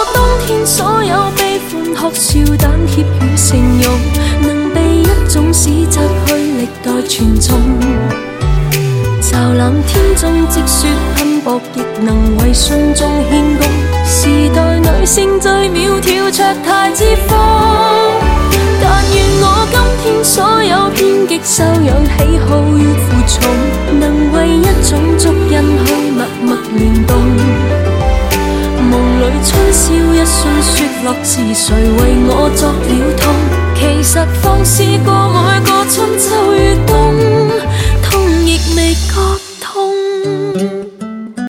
冬天所有悲歡哭笑膽怯與成容，能被一種史摘去歷代傳頌。驟冷天中積雪噴薄，亦能為信眾獻功。時代女性最苗條，卓太之風。但願我今天所有偏激修養喜好與負重，能為一種足印去默默聯動。夢裏春宵一瞬雪落時，誰為我作了痛？其實放肆過每個春秋與冬。